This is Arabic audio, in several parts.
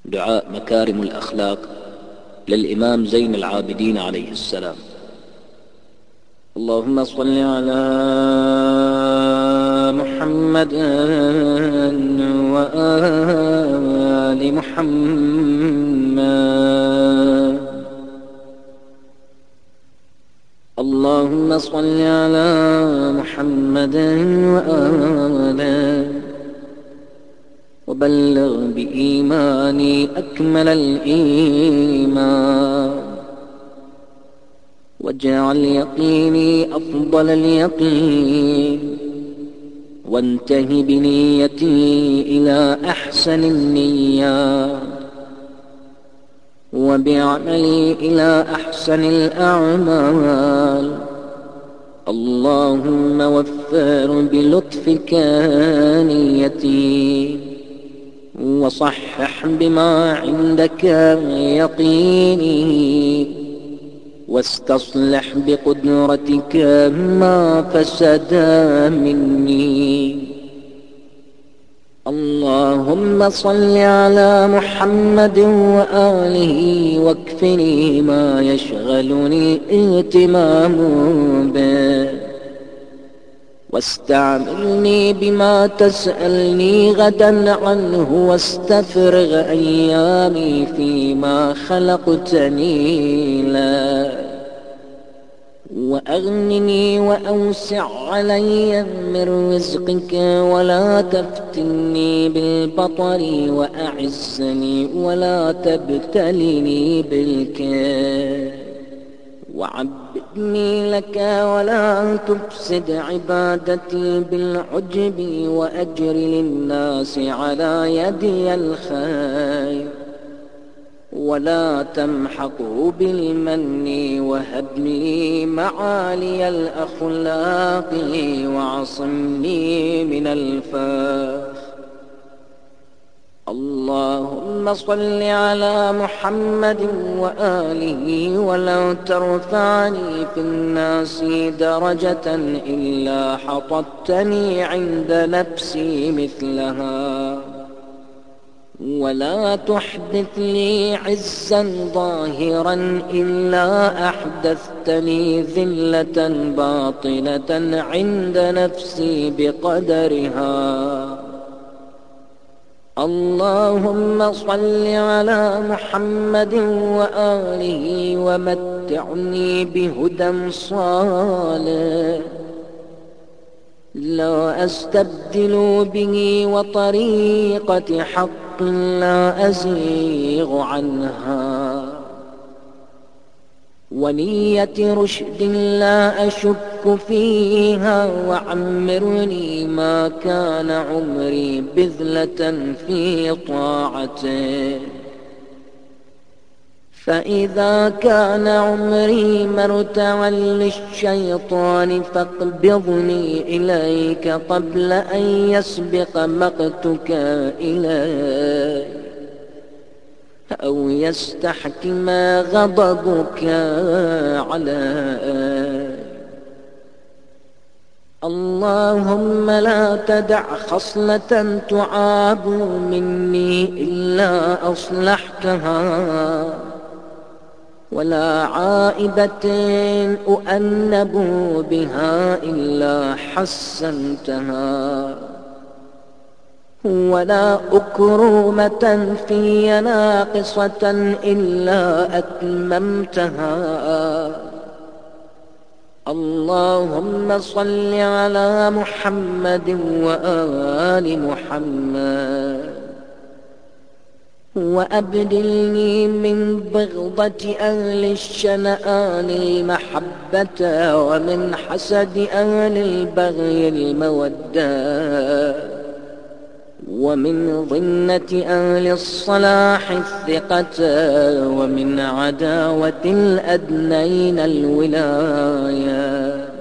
دعاء مكارم الأخلاق للإمام زين العابدين عليه السلام. اللهم صل على محمد وآل محمد. اللهم صل على محمد وآله وبلغ بإيماني أكمل الإيمان، واجعل يقيني أفضل اليقين، وانتهي بنيتي إلى أحسن النيات، وبعملي إلى أحسن الأعمال. اللهم وفر بلطفك نيتي، وصحح بما عندك يقيني، واستصلح بقدرتك ما فسد مني. اللهم صل على محمد وآله واكفني ما يشغلني اهتمام به، واستعملني بما تسألني غدا عنه، واستفرغ أيامي فيما خلقتني له، وأغنني وأوسع علي من رزقك، ولا تفتني بالبطر، وأعزني ولا تبتلني بالكبر، وعبدني لك ولا تفسد عبادتي بالعجب، وأجر للناس على يدي الخير، ولا تمحقه بالمن، وهب لي معالي الأخلاق، وعصمني من الفخر. اللهم صل على محمد وآله ولا ترفعني في الناس درجة إلا حطتني عند نفسي مثلها، ولا تحدث لي عزا ظاهرا إلا أحدثتني ذلة باطنة عند نفسي بقدرها. اللهم صل على محمد وآله ومتعني بهدى صالح لا أستبدل به، وطريقة حق لا أزيغ عنها، ونية رشد لا أشك فيها، وعمرني ما كان عمري بذلة في طاعته. فإذا كان عمري مرتعا للشيطان، فاقبضني إليك قبل أن يسبق مقتك إلي، أو يستحكم غضبك علي. اللهم لا تدع خصلة تعاب مني إلا أصلحتها، ولا عائبة أؤنب بها إلا حسنتها، ولا أكرمة في ناقصة إلا أتممتها. اللهم صل على محمد وآل محمد، وأبدلني من بغضة أهل الشنآن المحبة، ومن حسد أهل البغي المودة، ومن ظنة أهل الصلاح الثقة، ومن عداوة الأدنين الولاية،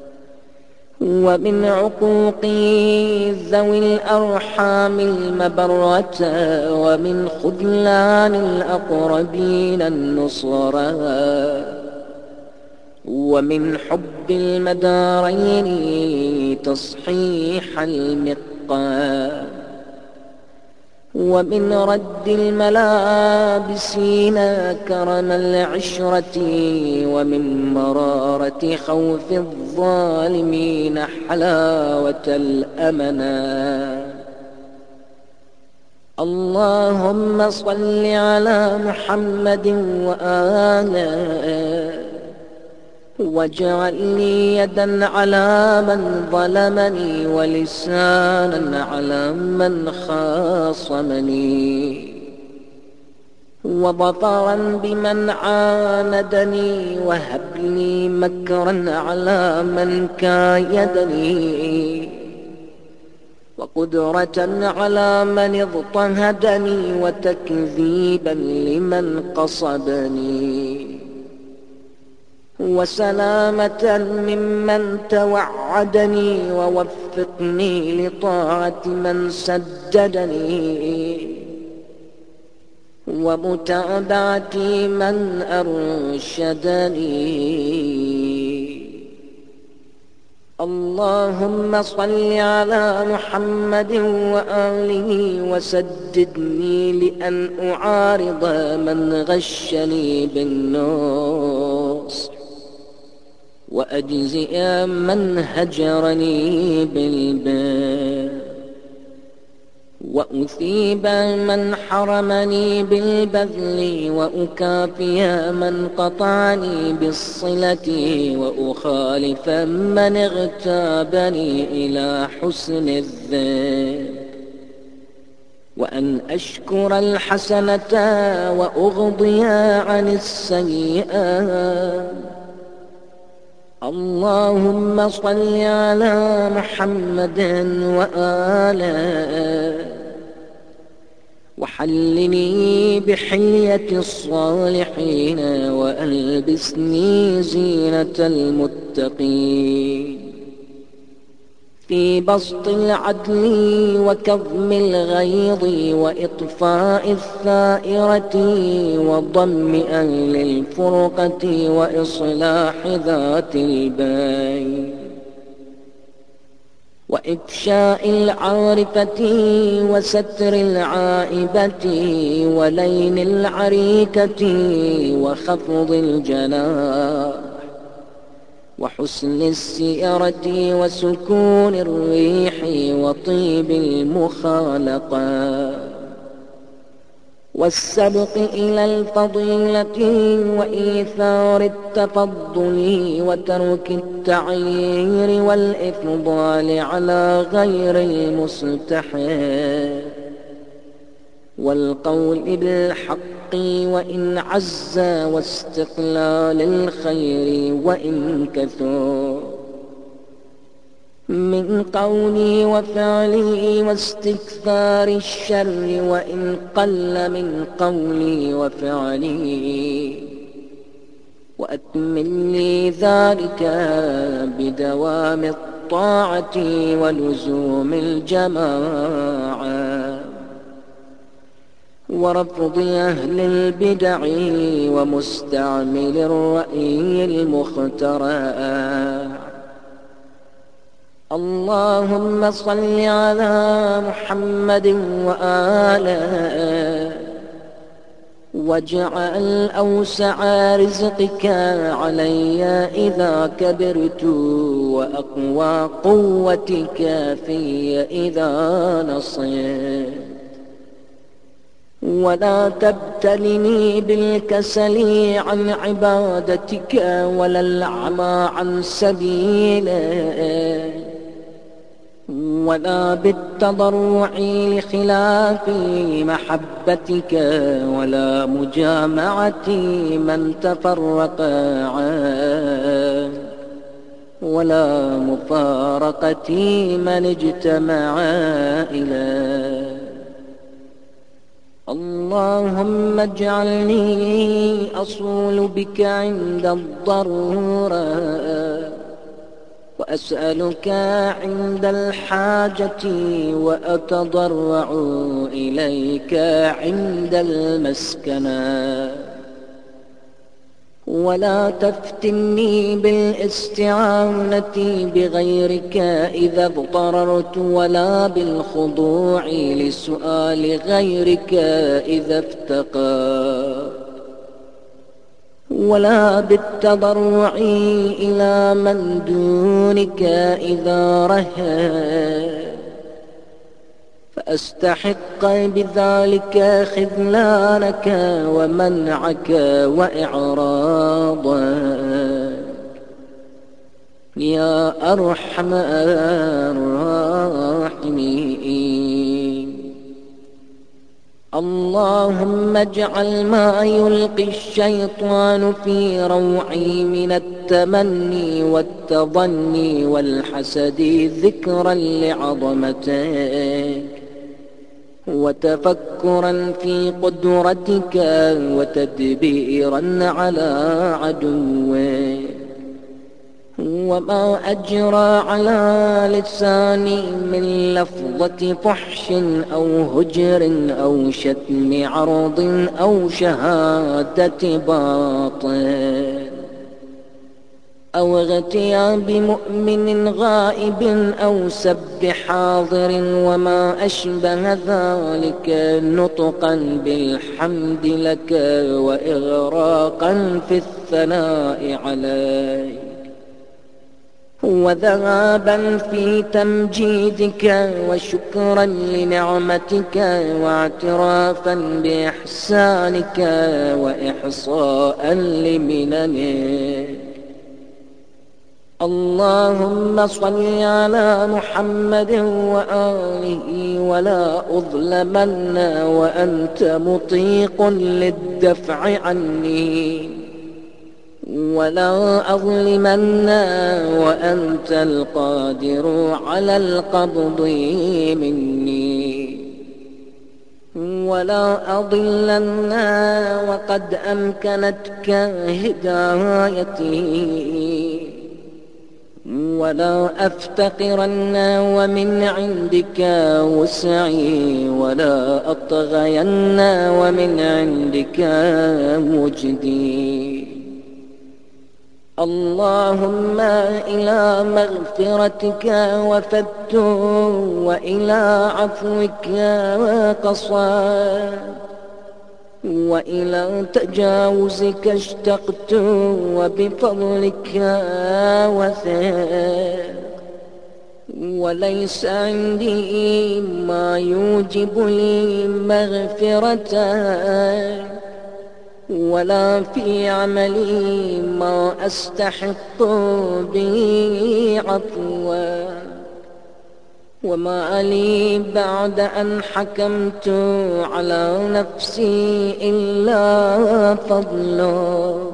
ومن عقوق ذوي الأرحام المبرة، ومن خذلان الأقربين النصرى، ومن حب المدارين تصحيح المقام، ومن رد الملابسين كرم العشرة، ومن مرارة خوف الظالمين حلاوة الأمنا. اللهم صل على محمد وآله، واجعل لي يدا على من ظلمني، ولسانا على من خاصمني، وظفرا بمن عاندني، وهب لي مكرا على من كايدني، وقدرة على من اضطهدني، وتكذيبا لمن قصبني، وسلامة ممن توعدني، ووفقني لطاعة من سددني، ومتابعة من أرشدني. اللهم صل على محمد وآله، وسددني لأن أعارض من غشني بالنص، وأجزئ من هجرني بالبر، وأثيب من حرمني بالبذل، وأكافي من قطعني بالصلة، وأخالف من اغتابني إلى حسن الذكر، وأن أشكر الحسنة وأغضي عن السيئة. اللهم صل على محمد وآله، وحلني بحلية الصالحين، وألبسني زينة المتقين، في بسط العدل وكظم الغيظ، وإطفاء الثائرة، وضم أهل الفرقة، وإصلاح ذات البين، وإفشاء العارفة، وستر العائبة، ولين العريكة، وخفض الجناح، وحسن السيرة، وسكون الريح، وطيب المخالقة، والسبق إلى الفضيلة، وإيثار التفضل، وترك التعيير والإفضال على غير المستحق، والقول بالحق وإن عز، واستقلال الخير وإن كثر، من قولي وفعلي، واستكثار الشر وإن قل من قولي وفعلي، وأتمم لي ذلك بدوام الطاعة ولزوم الجماعة، ورفض أهل البدع، ومستعمل الرأي المخترع. اللهم صل على محمد وآله، واجعل أوسع رزقك علي إذا كبرت، وأقوى قوتك في إذا نصيت، ولا تبتلني بالكسل عن عبادتك، ولا العمى عن سبيلك، ولا بالتضرع لخلاف محبتك، ولا مجامعة من تفرق عنك، ولا مفارقة من اجتمع إليك. اللهم اجعلني أصول بك عند الضرورة، وأسألك عند الحاجة، وأتضرع إليك عند المسكنة. ولا تفتني بالاستعانة بغيرك إذا اضطررت، ولا بالخضوع لسؤال غيرك إذا افتقر، ولا بالتضرع إلى من دونك إذا رهى، فأستحق بذلك خذلانك ومنعك وإعراضك يا أرحم الراحمين. اللهم اجعل ما يلقي الشيطان في روعي من التمني والتظني والحسد ذكرا لعظمتك، وتفكرا في قدرتك، وتدبيرا على عدوك، وما أجرى على لساني من لفظة فحش أو هجر أو شتم عرض أو شهادة باطل أو اغتياب مؤمن غائب أو سب حاضر وما أشبه ذلك، نطقا بالحمد لك وإغراقا في الثناء عليك، وذهابا في تمجيدك وشكرا لنعمتك واعترافا بإحسانك وإحصاء لمننك. اللهم صل على محمد وآله ولا أظلمن وأنت مطيق للدفع عني، ولا أظلمن وأنت القادر على القبض مني، ولا أضلن وقد أمكنتك هدايتي، ولا أفتقرن ومن عندك وسعي، ولا أطغين ومن عندك مجدي. اللهم إلى مغفرتك وفدت، وإلى عفوك وقصدت، وإلى تجاوزك اشتقت، وبفضلك وثق، وليس عندي ما يوجب لي مغفرتك، ولا في عملي ما أستحق به عفوك، وما لي بعد أن حكمت على نفسي إلا فضلك.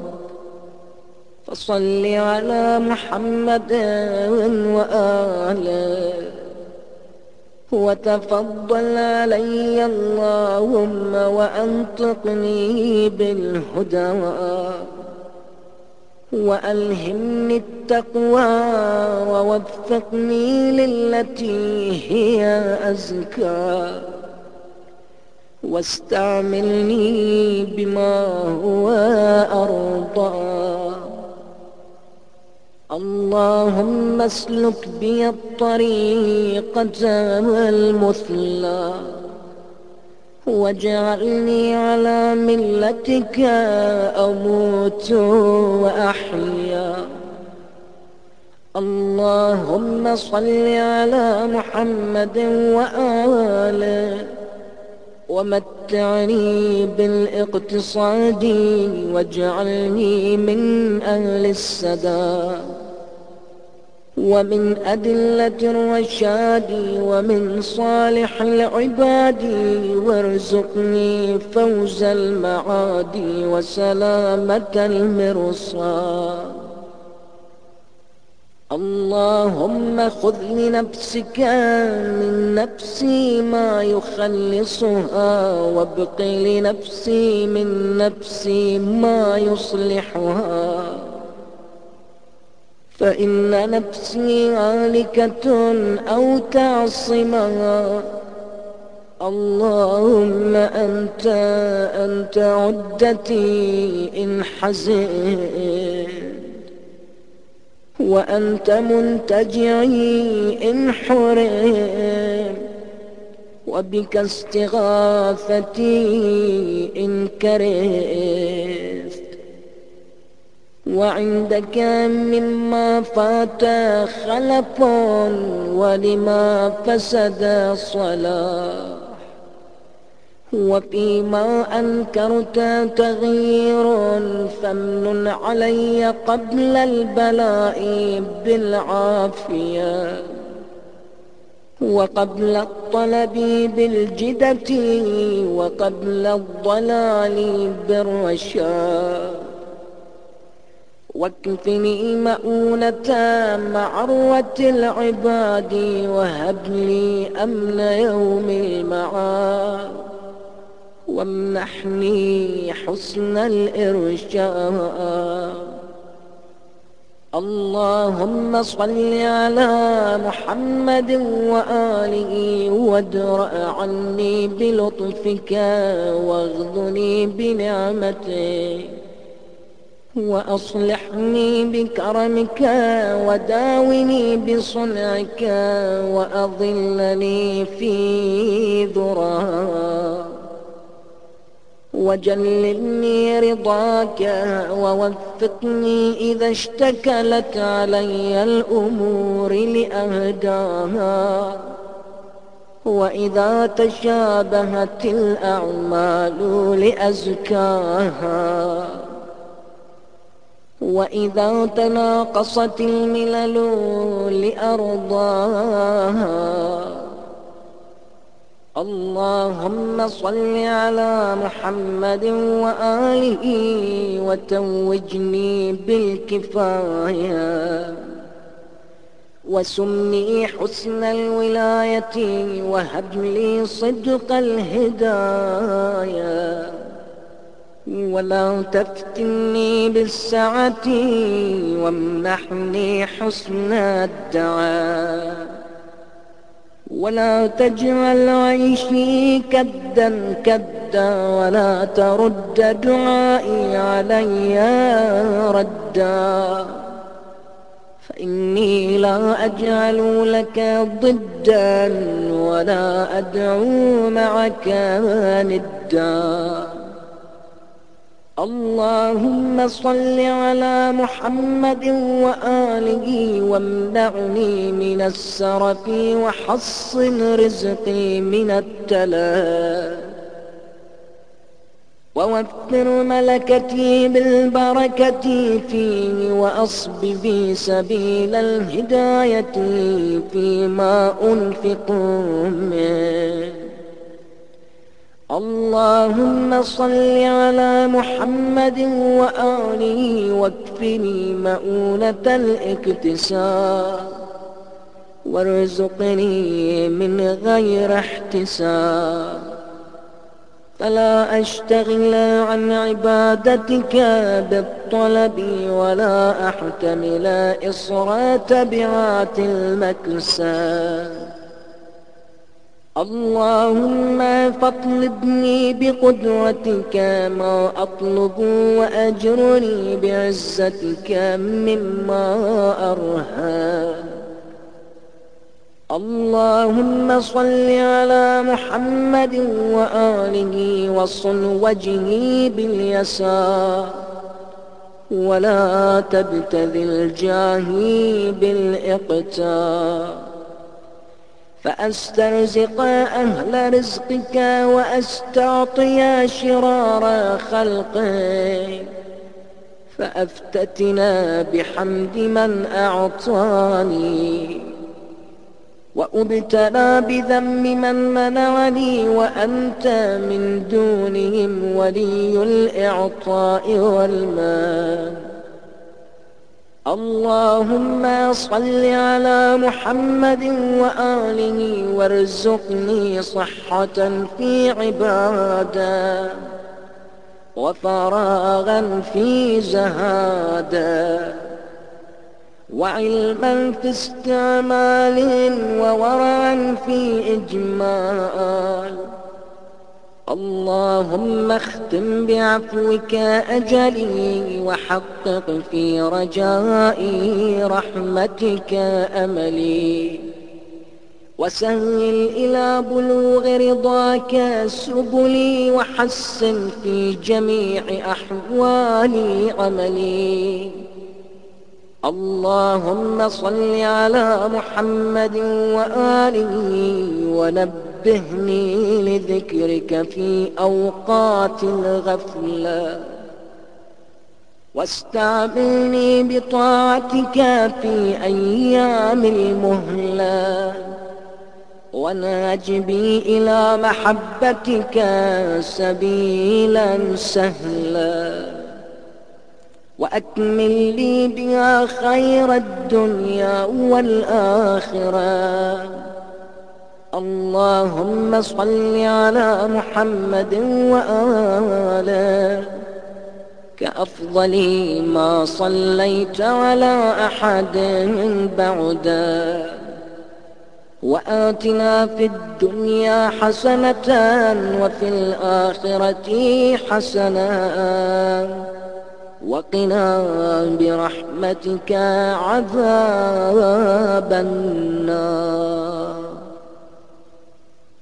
فصل على محمد وآله، وتفضل علي اللهم وأنطقني بالهدى، وألهمني التقوى، ووفقني للتي هي أزكى، واستعملني بما هو أرضى. اللهم اسلك بي الطريقة المثلى، واجعلني على ملتك أموت وأحيا. اللهم صل على محمد وآله، ومتعني بالاقتصاد، واجعلني من أهل السداد، ومن أدلة الرشاد، ومن صالح العباد، وارزقني فوز المعاد وسلامة المرصاد. اللهم خذ لنفسك من نفسي ما يخلصها، وابق لنفسي من نفسي ما يصلحها، فإن نفسي هالكة أو تعصمها، اللهم أنت عدتي إن حزنت، وأنت منتجعي إن حرم، وبك استغاثتي إن كرهت، وعندك مما فات خلف ولما فسد صلاح، وفيما أنكرت تغيير، فامنن علي قبل البلاء بالعافية، وقبل الطلب بالجدة، وقبل الضلال بالرشاد، واكفني مؤونة معروة العباد، وهب لي أمن يوم المعاد، وامنحني حسن الإرشاد. اللهم صل على محمد وآله، وادرأ عني بلطفك، واغذني بنعمتك، وأصلحني بكرمك، وداوني بصنعك، وأظلني في ذراك، وجللني رضاك، ووفقني إذا اشتكلت علي الأمور لأهداها، وإذا تشابهت الأعمال لأزكاها، وإذا تناقصت الملل لأرضاها. اللهم صل على محمد وآله، وتوجني بالكفاية، وسمني حسن الولاية، وهب لي صدق الهداية، ولا تفتني بالسعة، وامنحني حسن الدعاء، ولا تجعل عيشي كدا كدا، ولا ترد دعائي علي ردا، فإني لا أجعل لك ضدا، ولا أدعو معك ندا. اللهم صل على محمد وآله، وامنعني من السرف، وحصن رزقي من التلف، ووفر ملكتي بالبركة فيه، وأصب في سبيل الهداية فيما أنفق منه. اللهم صل على محمد وآله، واكفني مؤونة الاكتساب، وارزقني من غير احتساب، فلا أشتغل عن عبادتك بالطلب، ولا أحتمل إصرى تبعات المكسب. اللهم فاطلبني بقدرتك ما أطلب، وأجرني بعزتك مما أرهب. اللهم صل على محمد وآله، وصل وجهي باليسار، ولا تبتذل جاهي بالإقتار، فأسترزق أهل رزقك، وأستعطي شرار خلقك، فأفتتنا بحمد من أعطاني، وأبتلى بذم من منعني، وأنت من دونهم ولي الإعطاء والمان. اللهم صل على محمد وآله، وارزقني صحة في عبادة، وفراغا في زهادة، وعلما في استعمال، وورعا في إجمال، اللهم اختم بعفوك أجلي وحقق في رجائي رحمتك أملي، وسهل إلى بلوغ رضاك سبلي، وحسن في جميع أحوالي عملي. اللهم صل على محمد وآله ونبهني لذكرك في أوقات الغفلة، واستعملني بطاعتك في أيام المهلة، وناج بي إلى محبتك سبيلا سهلا، وأكمل لي بها خير الدنيا والآخرة. اللهم صل على محمد وآله كأفضل ما صليت على أحد بعدا، وآتنا في الدنيا حسنة وفي الآخرة حسنة، وقنا برحمتك عذاب النار.